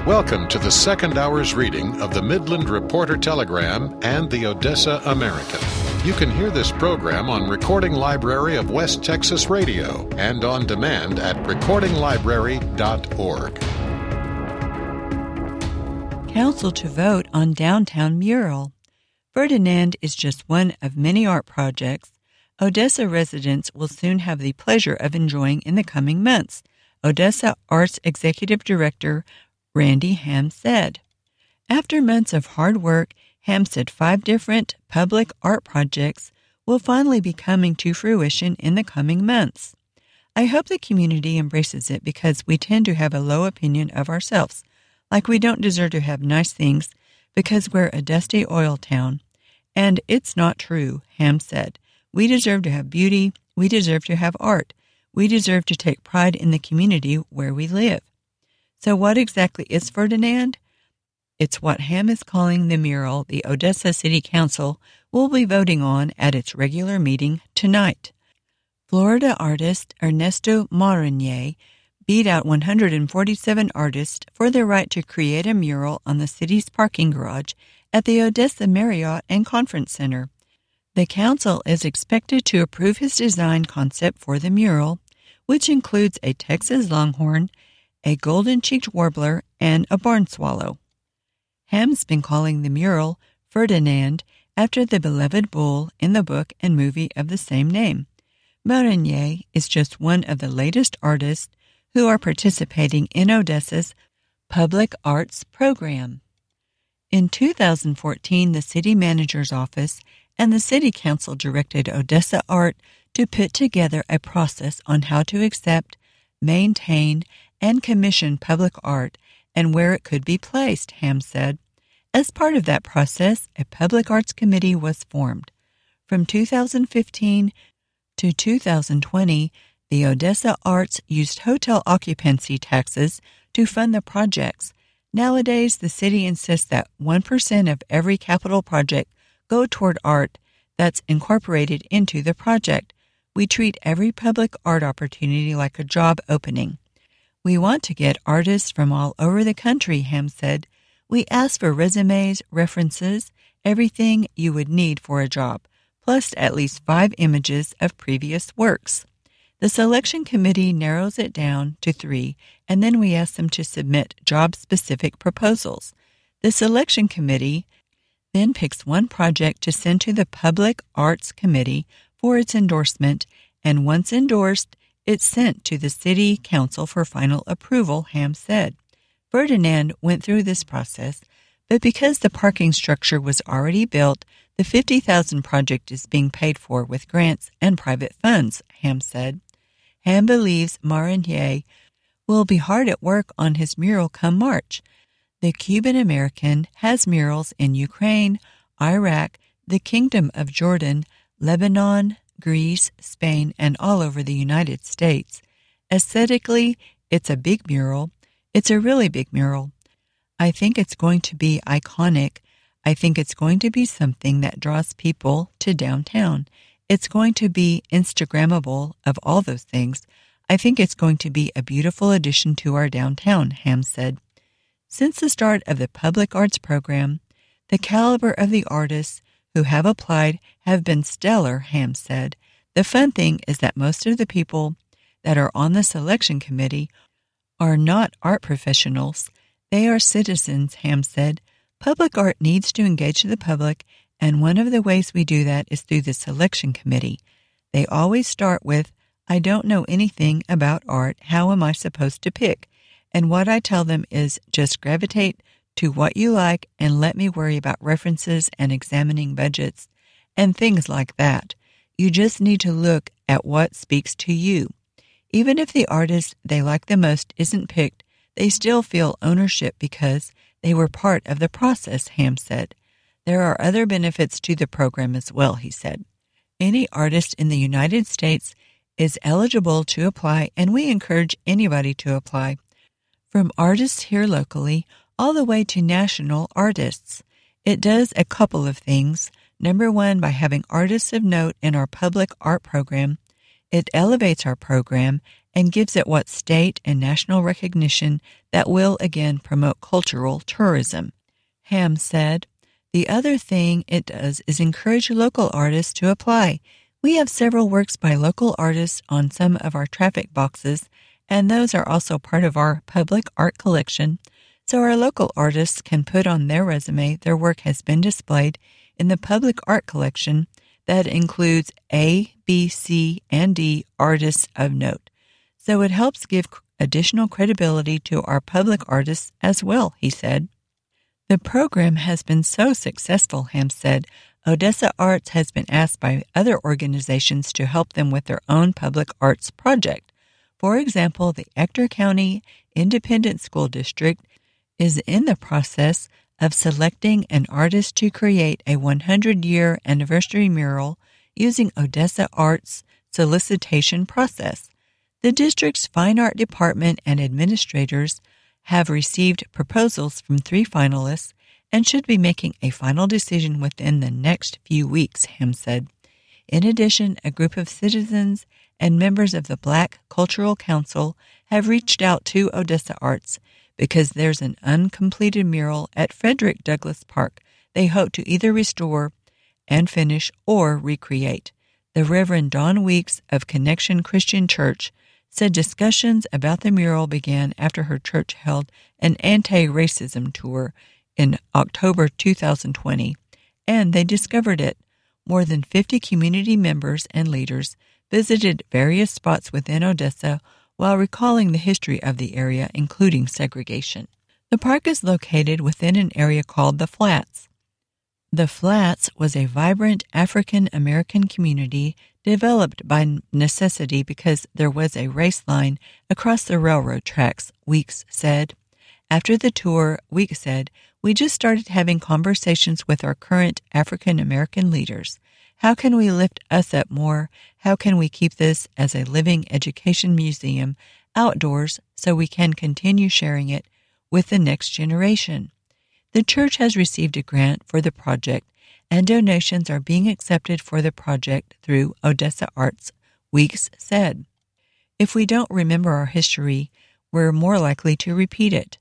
Welcome to the second hour's reading of the Midland Reporter Telegram and the Odessa American. You can hear this program on Recording Library of West Texas Radio and on demand at recordinglibrary.org. Council to vote on downtown mural. Ferdinand is just one of many art projects Odessa residents will soon have the pleasure of enjoying in the coming months, Odessa Arts Executive Director Randy Ham said. After months of hard work, Ham said 5 different public art projects will finally be coming to fruition in the coming months. I hope the community embraces it because we tend to have a low opinion of ourselves, like we don't deserve to have nice things because we're a dusty oil town. And it's not true, Ham said. We deserve to have beauty. We deserve to have art. We deserve to take pride in the community where we live. So what exactly is Ferdinand? It's what Ham is calling the mural the Odessa City Council will be voting on at its regular meeting tonight. Florida artist Ernesto Marinier beat out 147 artists for their right to create a mural on the city's parking garage at the Odessa Marriott and Conference Center. The council is expected to approve his design concept for the mural, which includes a Texas longhorn, a golden-cheeked warbler, and a barn swallow. Ham's been calling the mural Ferdinand after the beloved bull in the book and movie of the same name. Marinier is just one of the latest artists who are participating in Odessa's public arts program. In 2014, the city manager's office and the city council directed Odessa Art to put together a process on how to accept, maintain, and commission public art and where it could be placed, Ham said. As part of that process, a public arts committee was formed. From 2015 to 2020, the Odessa Arts used hotel occupancy taxes to fund the projects. Nowadays, the city insists that 1% of every capital project go toward art that's incorporated into the project. We treat every public art opportunity like a job opening. We want to get artists from all over the country, Ham said. We ask for resumes, references, everything you would need for a job, plus at least 5 images of previous works. The selection committee narrows it down to 3, and then we ask them to submit job-specific proposals. The selection committee then picks one project to send to the Public Arts Committee for its endorsement, and once endorsed, it's sent to the City Council for final approval, Ham said. Ferdinand went through this process, but because the parking structure was already built, the $50,000 project is being paid for with grants and private funds, Ham said. Ham believes Marinier will be hard at work on his mural come March. The Cuban-American has murals in Ukraine, Iraq, the Kingdom of Jordan, Lebanon, Greece, Spain, and all over the United States. Aesthetically, it's a big mural. It's a really big mural. I think it's going to be iconic. I think it's going to be something that draws people to downtown. It's going to be Instagrammable of all those things. I think it's going to be a beautiful addition to our downtown, Ham said. Since the start of the public arts program, the caliber of the artists who have applied have been stellar, Ham said. The fun thing is that most of the people that are on the selection committee are not art professionals. They are citizens, Ham said. Public art needs to engage the public, and one of the ways we do that is through the selection committee. They always start with, I don't know anything about art. How am I supposed to pick? And what I tell them is just gravitate to what you like and let me worry about references and examining budgets and things like that. You just need to look at what speaks to you. Even if the artist they like the most isn't picked, they still feel ownership because they were part of the process, Ham said. There are other benefits to the program as well, he said. Any artist in the United States is eligible to apply, and we encourage anybody to apply, from artists here locally all the way to national artists. It does a couple of things. Number one, by having artists of note in our public art program, it elevates our program and gives it what state and national recognition that will again promote cultural tourism. Ham said, "The other thing it does is encourage local artists to apply. We have several works by local artists on some of our traffic boxes, and those are also part of our public art collection, so our local artists can put on their resume their work has been displayed in the public art collection that includes A, B, C, and D artists of note. So it helps give additional credibility to our public artists as well," he said. The program has been so successful, Ham said, Odessa Arts has been asked by other organizations to help them with their own public arts project. For example, the Ector County Independent School District is in the process of selecting an artist to create a 100-year anniversary mural using Odessa Arts' solicitation process. The district's fine art department and administrators have received proposals from 3 finalists and should be making a final decision within the next few weeks, Ham said. In addition, a group of citizens and members of the Black Cultural Council have reached out to Odessa Arts because there's an uncompleted mural at Frederick Douglass Park they hope to either restore and finish or recreate. The Reverend Don Weeks of Connection Christian Church said discussions about the mural began after her church held an anti-racism tour in October 2020, and they discovered it. More than 50 community members and leaders visited various spots within Odessa while recalling the history of the area, including segregation. The park is located within an area called the Flats. The Flats was a vibrant African-American community developed by necessity because there was a race line across the railroad tracks, Weeks said. After the tour, Weeks said, "We just started having conversations with our current African-American leaders. How can we lift us up more? How can we keep this as a living education museum outdoors so we can continue sharing it with the next generation?" The church has received a grant for the project, and donations are being accepted for the project through Odessa Arts, Weeks said. "If we don't remember our history, we're more likely to repeat it."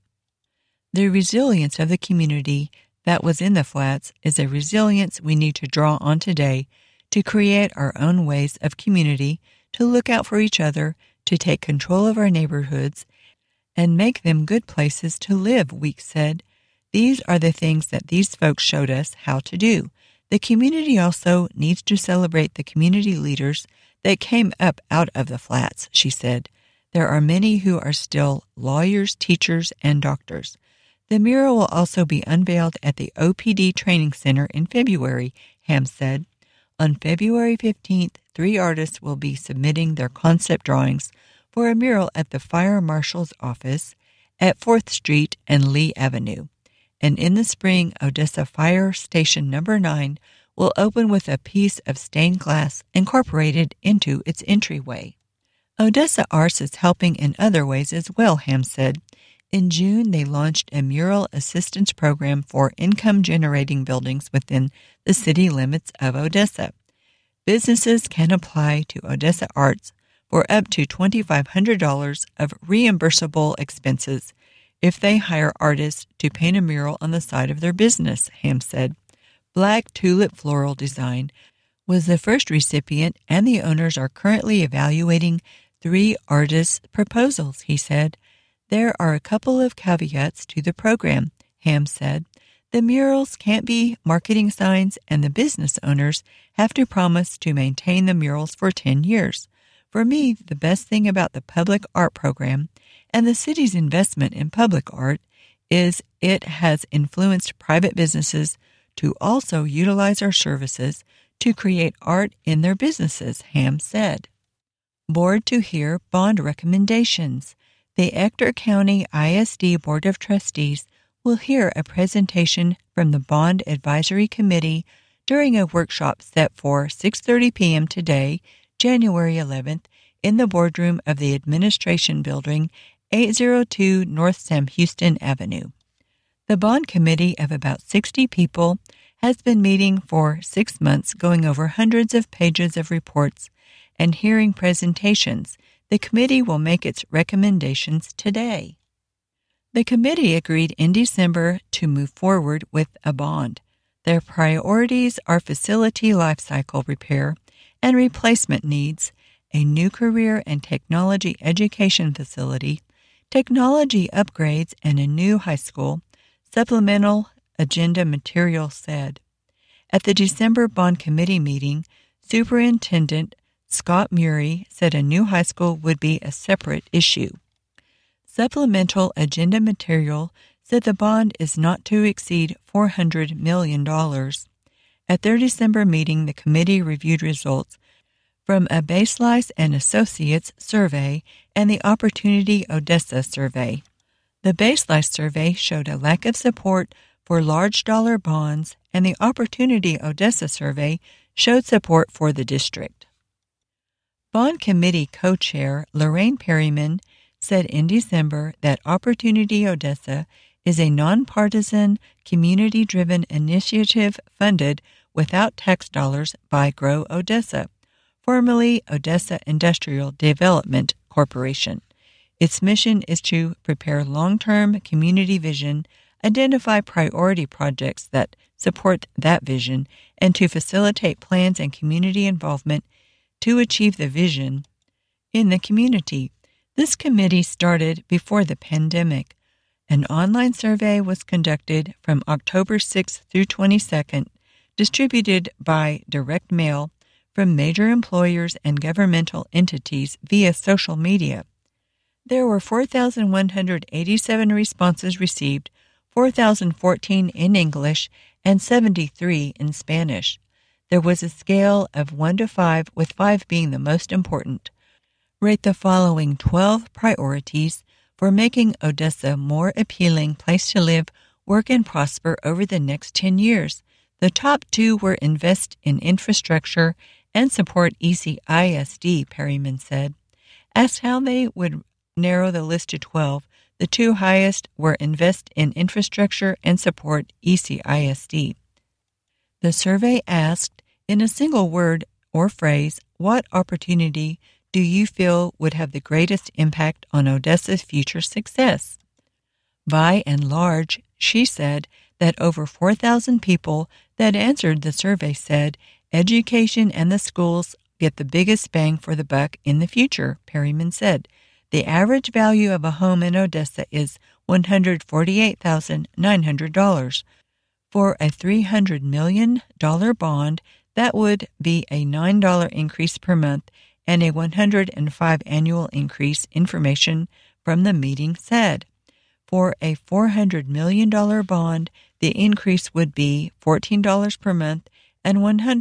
The resilience of the community that was in the Flats is a resilience we need to draw on today to create our own ways of community, to look out for each other, to take control of our neighborhoods, and make them good places to live, Weeks said. These are the things that these folks showed us how to do. The community also needs to celebrate the community leaders that came up out of the Flats, she said. There are many who are still lawyers, teachers, and doctors. The mural will also be unveiled at the OPD Training Center in February, Ham said. On February 15th, 3 artists will be submitting their concept drawings for a mural at the Fire Marshal's office at 4th Street and Lee Avenue. And in the spring, Odessa Fire Station No. 9 will open with a piece of stained glass incorporated into its entryway. Odessa Arts is helping in other ways as well, Ham said. In June, they launched a mural assistance program for income-generating buildings within the city limits of Odessa. Businesses can apply to Odessa Arts for up to $2,500 of reimbursable expenses if they hire artists to paint a mural on the side of their business, Ham said. Black Tulip Floral Design was the first recipient, and the owners are currently evaluating 3 artists' proposals, he said. There are a couple of caveats to the program, Ham said. The murals can't be marketing signs, and the business owners have to promise to maintain the murals for 10 years. For me, the best thing about the public art program and the city's investment in public art is it has influenced private businesses to also utilize our services to create art in their businesses, Ham said. Board to hear bond recommendations. The Ector County ISD Board of Trustees will hear a presentation from the Bond Advisory Committee during a workshop set for 6:30 p.m. today, January 11th, in the boardroom of the Administration Building, 802 North Sam Houston Avenue. The Bond Committee of about 60 people has been meeting for 6 months, going over hundreds of pages of reports and hearing presentations. The committee will make its recommendations today. The committee agreed in December to move forward with a bond. Their priorities are facility lifecycle repair and replacement needs, a new career and technology education facility, technology upgrades, and a new high school, supplemental agenda material said. At the December Bond Committee meeting, Superintendent Scott Murray said a new high school would be a separate issue. Supplemental agenda material said the bond is not to exceed $400 million. At their December meeting, the committee reviewed results from a Baselice and Associates survey and the Opportunity Odessa survey. The Baselice survey showed a lack of support for large dollar bonds, and the Opportunity Odessa survey showed support for the district. Bond Committee co-chair Lorraine Perryman said in December that Opportunity Odessa is a nonpartisan, community-driven initiative funded without tax dollars by Grow Odessa, formerly Odessa Industrial Development Corporation. Its mission is to prepare long-term community vision, identify priority projects that support that vision, and to facilitate plans and community involvement to achieve the vision in the community. This committee started before the pandemic. An online survey was conducted from October 6th through 22nd, distributed by direct mail from major employers and governmental entities via social media. There were 4,187 responses received, 4,014 in English and 73 in Spanish. There was a scale of 1 to 5, with 5 being the most important. Rate the following 12 priorities for making Odessa a more appealing place to live, work, and prosper over the next 10 years. The top 2 were invest in infrastructure and support ECISD, Perryman said. Asked how they would narrow the list to 12, the 2 highest were invest in infrastructure and support ECISD. The survey asked, in a single word or phrase, what opportunity do you feel would have the greatest impact on Odessa's future success? By and large, she said that over 4,000 people that answered the survey said education and the schools get the biggest bang for the buck in the future, Perryman said. The average value of a home in Odessa is $148,900. For a $300 million bond, that would be a $9 increase per month and a $105 annual increase, information from the meeting said. For a $400 million bond, the increase would be $14 per month and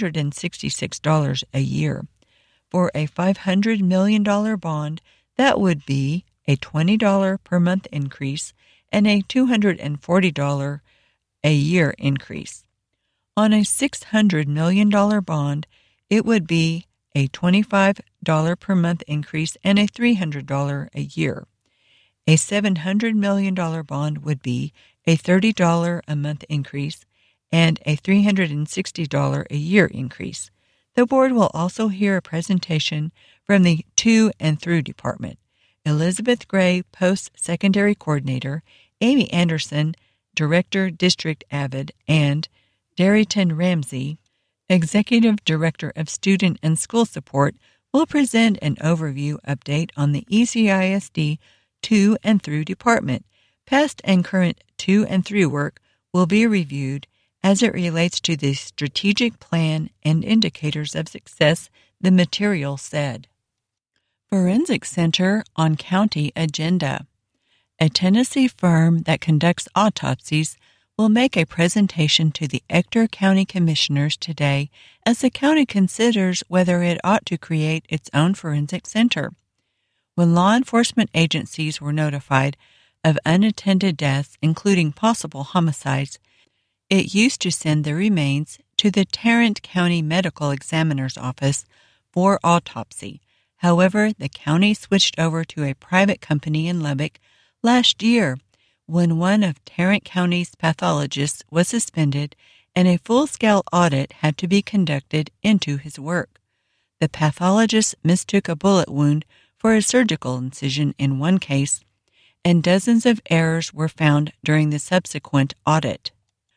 $166 a year. For a $500 million bond, that would be a $20 per month increase and a $240 a year increase. On a $600 million bond, it would be a $25 per month increase and a $300 a year. A $700 million bond would be a $30 a month increase and a $360 a year increase. The board will also hear a presentation from the To and Through Department. Elizabeth Gray, Post-Secondary Coordinator, Amy Anderson, Director, District Avid, and Darrington Ramsey, Executive Director of Student and School Support, will present an overview update on the ECISD To and Through Department. Past and current To and Through work will be reviewed as it relates to the strategic plan and indicators of success, the material said. Forensic Center on County Agenda. A Tennessee firm that conducts autopsies will make a presentation to the Ector County Commissioners today as the county considers whether it ought to create its own forensic center. When law enforcement agencies were notified of unattended deaths, including possible homicides, it used to send the remains to the Tarrant County Medical Examiner's Office for autopsy. However, the county switched over to a private company in Lubbock last year when one of Tarrant County's pathologists was suspended and a full-scale audit had to be conducted into his work. The pathologist mistook a bullet wound for a surgical incision in one case, and dozens of errors were found during the subsequent audit.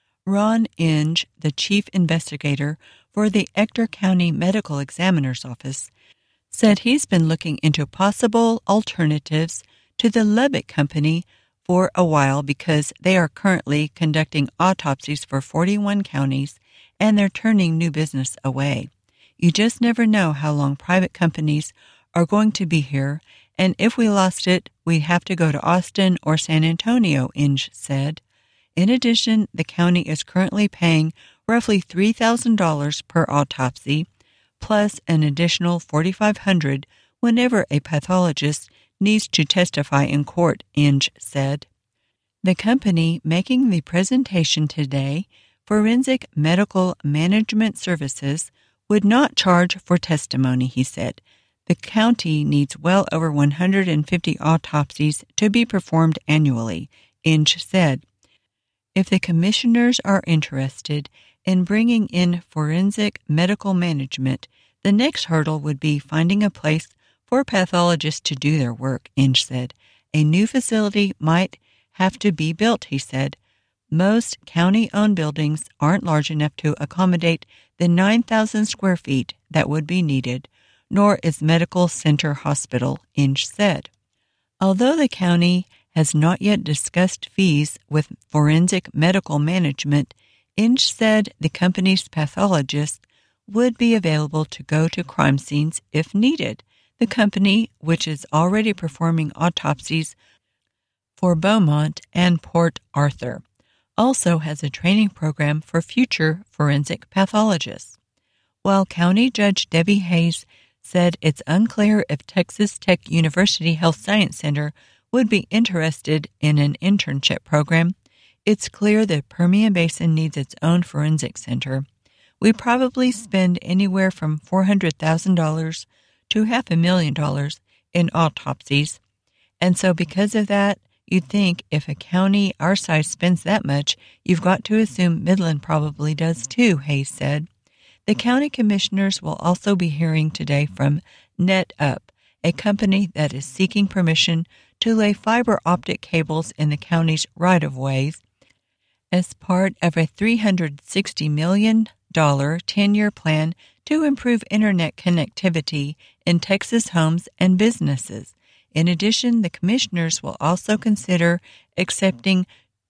Ron Inge, the chief investigator for the Ector County Medical Examiner's Office, said he's been looking into possible alternatives to the Lubbock Company for a while because they are currently conducting autopsies for 41 counties and they're turning new business away. You just never know how long private companies are going to be here, and if we lost it, we'd have to go to Austin or San Antonio, Inge said. In addition, the county is currently paying roughly $3,000 per autopsy, plus an additional $4,500 whenever a pathologist needs to testify in court, Inge said. The company making the presentation today, Forensic Medical Management Services, would not charge for testimony, he said. The county needs well over 150 autopsies to be performed annually, Inge said. If the commissioners are interested in bringing in forensic medical management, the next hurdle would be finding a place for pathologists to do their work, Inge said. A new facility might have to be built, he said. Most county-owned buildings aren't large enough to accommodate the 9,000 square feet that would be needed, nor is Medical Center Hospital, Inge said. Although the county has not yet discussed fees with forensic medical management, Inge said the company's pathologists would be available to go to crime scenes if needed. The company, which is already performing autopsies for Beaumont and Port Arthur, also has a training program for future forensic pathologists. While County Judge Debbie Hayes said it's unclear if Texas Tech University Health Science Center would be interested in an internship program, it's clear that Permian Basin needs its own forensic center. We probably spend anywhere from $400,000 to $500,000 in autopsies, and so because of that, you'd think if a county our size spends that much, you've got to assume Midland probably does too, Hayes said. The county commissioners will also be hearing today from NetUp, a company that is seeking permission to lay fiber optic cables in the county's right-of-ways as part of a $360 million 10-year plan to improve internet connectivity in Texas homes and businesses. In addition, the commissioners will also consider accepting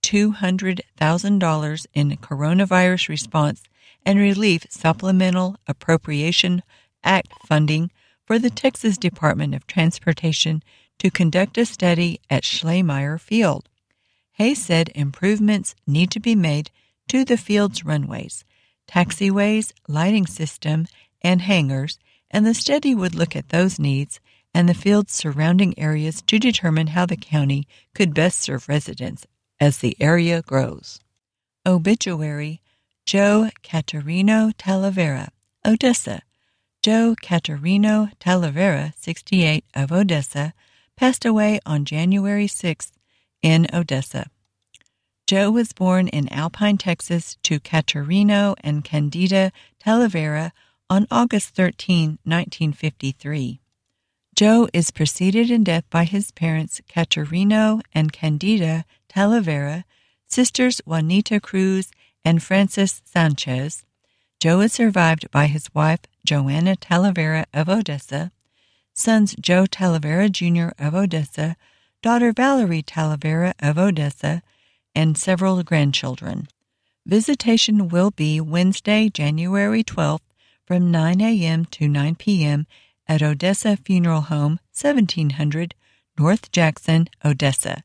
$200,000 in coronavirus response and relief supplemental appropriation act funding for the Texas Department of Transportation to conduct a study at Schleiermacher Field. Hayes said improvements need to be made to the field's runways, taxiways, lighting system, and hangars, and the study would look at those needs and the field's surrounding areas to determine how the county could best serve residents as the area grows. Obituary: Joe Caterino Talavera, Odessa. Joe Caterino Talavera, 68, of Odessa, passed away on January 6th in Odessa. Joe was born in Alpine, Texas, to Caterino and Candida Talavera on August 13, 1953. Joe is preceded in death by his parents Caterino and Candida Talavera, sisters Juanita Cruz and Frances Sanchez. Joe is survived by his wife Joanna Talavera of Odessa, sons Joe Talavera Jr. of Odessa, daughter Valerie Talavera of Odessa, and several grandchildren. Visitation will be Wednesday, January 12th from 9 a.m. to 9 p.m. at Odessa Funeral Home, 1700 North Jackson, Odessa,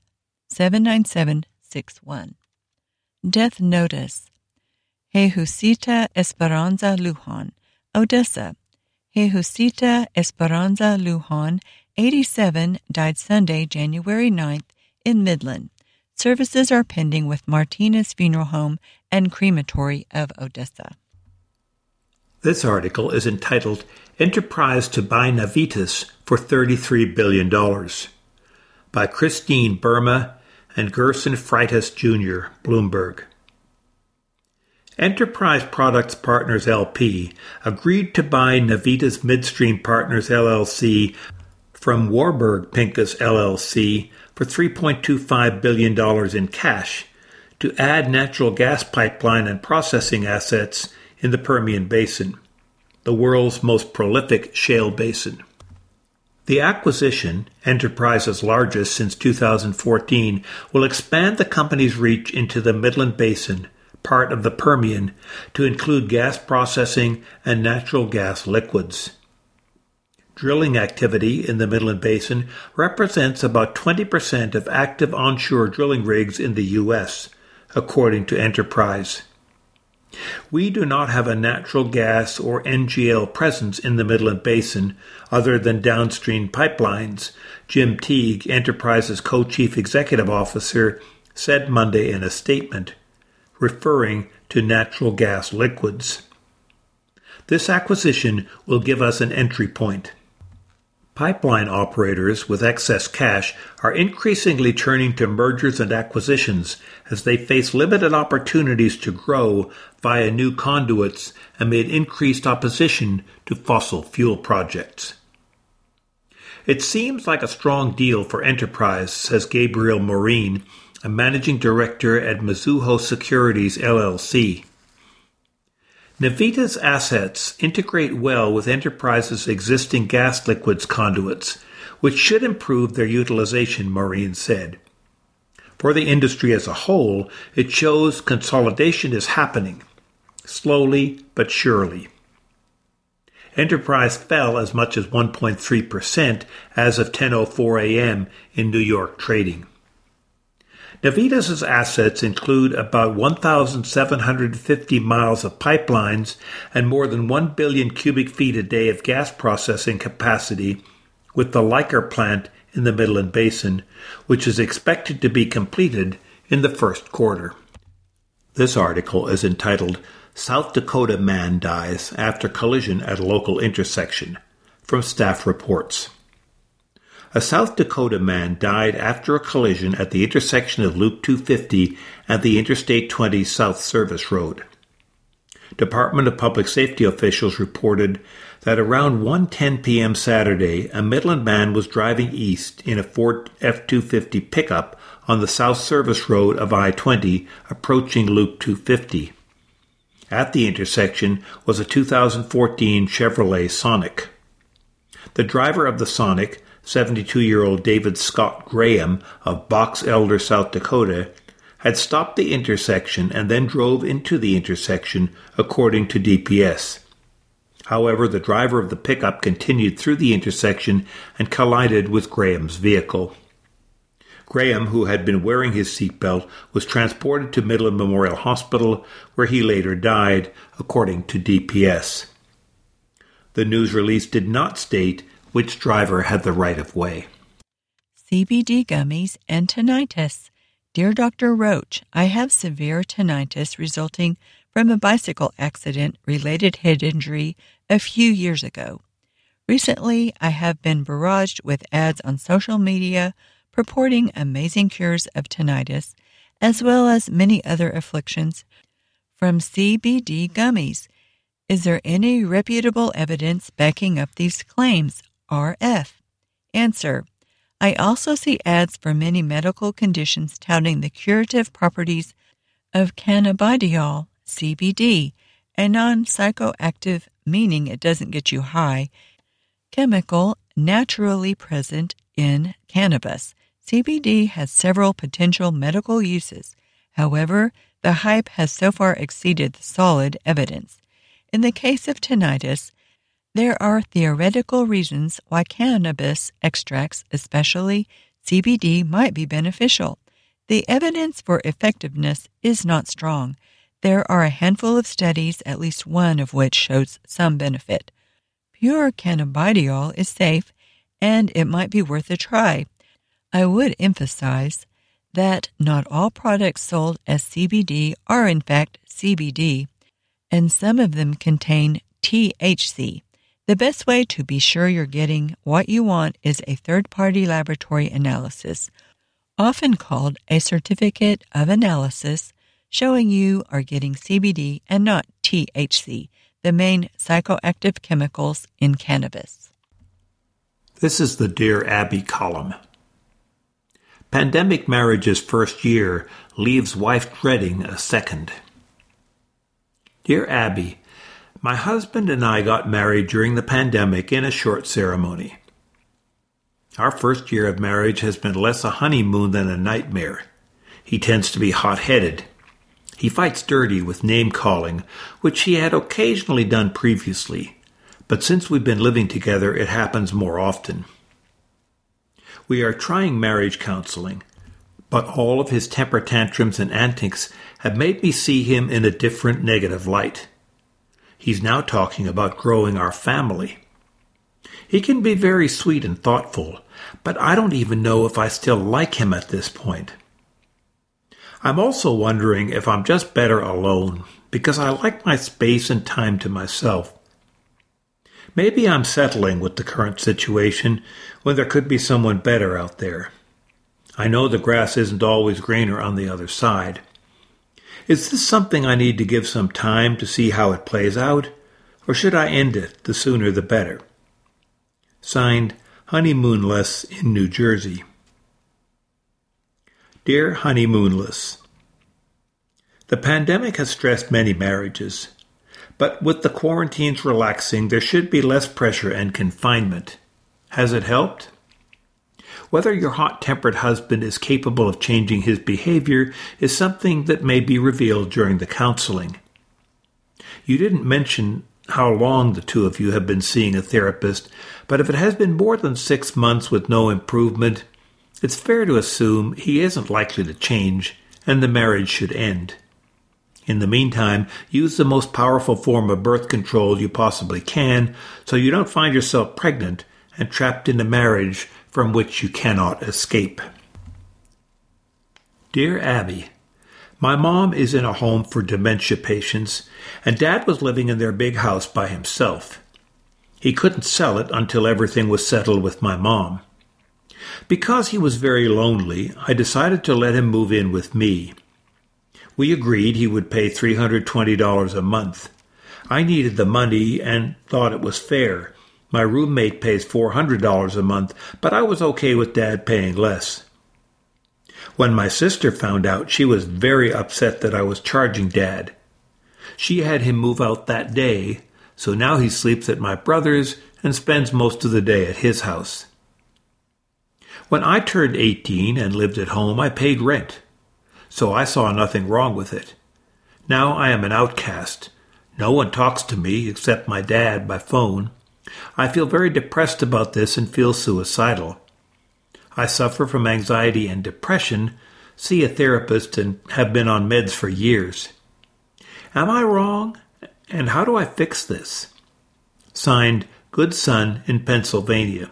79761. Death Notice: Jesusita Esperanza Lujan, Odessa. Jesusita Esperanza Lujan, 87, died Sunday, January 9th, in Midland. Services are pending with Martinez Funeral Home and Crematory of Odessa. This article is entitled Enterprise to Buy Navitas for $33 billion by Christine Burma and Gerson Freitas Jr., Bloomberg. Enterprise Products Partners LP agreed to buy Navitas Midstream Partners LLC from Warburg Pincus LLC for $3.25 billion in cash to add natural gas pipeline and processing assets in the Permian Basin, the world's most prolific shale basin. The acquisition, Enterprise's largest since 2014, will expand the company's reach into the Midland Basin, part of the Permian, to include gas processing and natural gas liquids. Drilling activity in the Midland Basin represents about 20% of active onshore drilling rigs in the U.S., according to Enterprise. We do not have a natural gas or NGL presence in the Midland Basin other than downstream pipelines, Jim Teague, Enterprise's co-chief executive officer, said Monday in a statement, referring to natural gas liquids. This acquisition will give us an entry point. Pipeline operators with excess cash are increasingly turning to mergers and acquisitions as they face limited opportunities to grow via new conduits amid increased opposition to fossil fuel projects. It seems like a strong deal for Enterprise, says Gabriel Maureen, a managing director at Mizuho Securities LLC. Navita's assets integrate well with Enterprise's existing gas liquids conduits, which should improve their utilization, Maureen said. For the industry as a whole, it shows consolidation is happening, slowly but surely. Enterprise fell as much as 1.3% as of 10:04 a.m. in New York trading. Navitas' assets include about 1,750 miles of pipelines and more than 1 billion cubic feet a day of gas processing capacity, with the Liker plant in the Midland Basin, which is expected to be completed in the first quarter. This article is entitled, South Dakota Man Dies After Collision at a Local Intersection, from Staff Reports. A South Dakota man died after a collision at the intersection of Loop 250 and the Interstate 20 South Service Road. Department of Public Safety officials reported that around 1:10 p.m. Saturday, a Midland man was driving east in a Ford F-250 pickup on the South Service Road of I-20 approaching Loop 250. At the intersection was a 2014 Chevrolet Sonic. The driver of the Sonic, 72-year-old David Scott Graham of Box Elder, South Dakota, had stopped the intersection and then drove into the intersection, according to DPS. However, the driver of the pickup continued through the intersection and collided with Graham's vehicle. Graham, who had been wearing his seatbelt, was transported to Midland Memorial Hospital, where he later died, according to DPS. The news release did not state which driver had the right-of-way. CBD gummies and tinnitus. Dear Dr. Roach, I have severe tinnitus resulting from a bicycle accident-related head injury a few years ago. Recently, I have been barraged with ads on social media purporting amazing cures of tinnitus, as well as many other afflictions, from CBD gummies. Is there any reputable evidence backing up these claims? RF. Answer. I also see ads for many medical conditions touting the curative properties of cannabidiol, CBD, a non-psychoactive, meaning it doesn't get you high, chemical naturally present in cannabis. CBD has several potential medical uses. However, the hype has so far exceeded the solid evidence. In the case of tinnitus, there are theoretical reasons why cannabis extracts, especially CBD, might be beneficial. The evidence for effectiveness is not strong. There are a handful of studies, at least one of which shows some benefit. Pure cannabidiol is safe, and it might be worth a try. I would emphasize that not all products sold as CBD are in fact CBD, and some of them contain THC. The best way to be sure you're getting what you want is a third-party laboratory analysis, often called a certificate of analysis, showing you are getting CBD and not THC, the main psychoactive chemicals in cannabis. This is the Dear Abby column. Pandemic marriage's first year leaves wife dreading a second. Dear Abby, my husband and I got married during the pandemic in a short ceremony. Our first year of marriage has been less a honeymoon than a nightmare. He tends to be hot-headed. He fights dirty with name-calling, which he had occasionally done previously, but since we've been living together, it happens more often. We are trying marriage counseling, but all of his temper tantrums and antics have made me see him in a different negative light. He's now talking about growing our family. He can be very sweet and thoughtful, but I don't even know if I still like him at this point. I'm also wondering if I'm just better alone, because I like my space and time to myself. Maybe I'm settling with the current situation when there could be someone better out there. I know the grass isn't always greener on the other side. Is this something I need to give some time to see how it plays out, or should I end it, the sooner the better? Signed, Honeymoonless in New Jersey. Dear Honeymoonless, the pandemic has stressed many marriages. But with the quarantines relaxing, there should be less pressure and confinement. Has it helped? Whether your hot-tempered husband is capable of changing his behavior is something that may be revealed during the counseling. You didn't mention how long the two of you have been seeing a therapist, but if it has been more than 6 months with no improvement, it's fair to assume he isn't likely to change, and the marriage should end. In the meantime, use the most powerful form of birth control you possibly can so you don't find yourself pregnant and trapped in a marriage from which you cannot escape. Dear Abby, my mom is in a home for dementia patients, and Dad was living in their big house by himself. He couldn't sell it until everything was settled with my mom. Because he was very lonely, I decided to let him move in with me. We agreed he would pay $320 a month. I needed the money and thought it was fair. My roommate pays $400 a month, but I was okay with Dad paying less. When my sister found out, she was very upset that I was charging Dad. She had him move out that day, so now he sleeps at my brother's and spends most of the day at his house. When I turned 18 and lived at home, I paid rent, so I saw nothing wrong with it. Now I am an outcast. No one talks to me except my dad by phone. I feel very depressed about this and feel suicidal. I suffer from anxiety and depression, see a therapist, and have been on meds for years. Am I wrong? And how do I fix this? Signed, Good Son in Pennsylvania.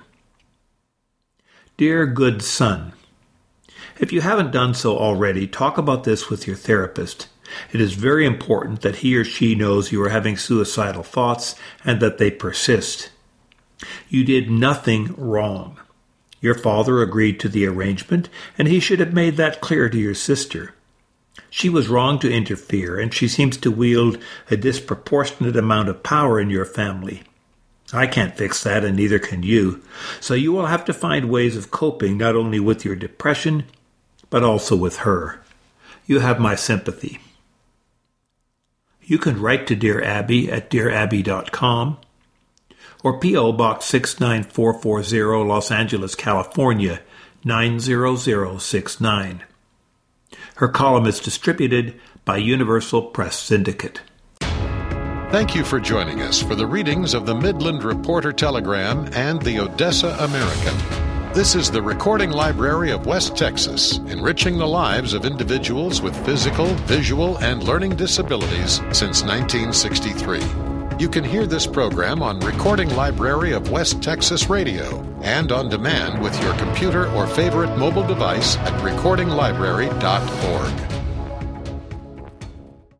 Dear Good Son, if you haven't done so already, talk about this with your therapist. It is very important that he or she knows you are having suicidal thoughts and that they persist. You did nothing wrong. Your father agreed to the arrangement, and he should have made that clear to your sister. She was wrong to interfere, and she seems to wield a disproportionate amount of power in your family. I can't fix that, and neither can you, so you will have to find ways of coping not only with your depression, but also with her. You have my sympathy. You can write to Dear Abby at dearabby.com or P.O. Box 69440, Los Angeles, California, 90069. Her column is distributed by Universal Press Syndicate. Thank you for joining us for the readings of the Midland Reporter Telegram and the Odessa American. This is the Recording Library of West Texas, enriching the lives of individuals with physical, visual, and learning disabilities since 1963. You can hear this program on Recording Library of West Texas Radio and on demand with your computer or favorite mobile device at recordinglibrary.org.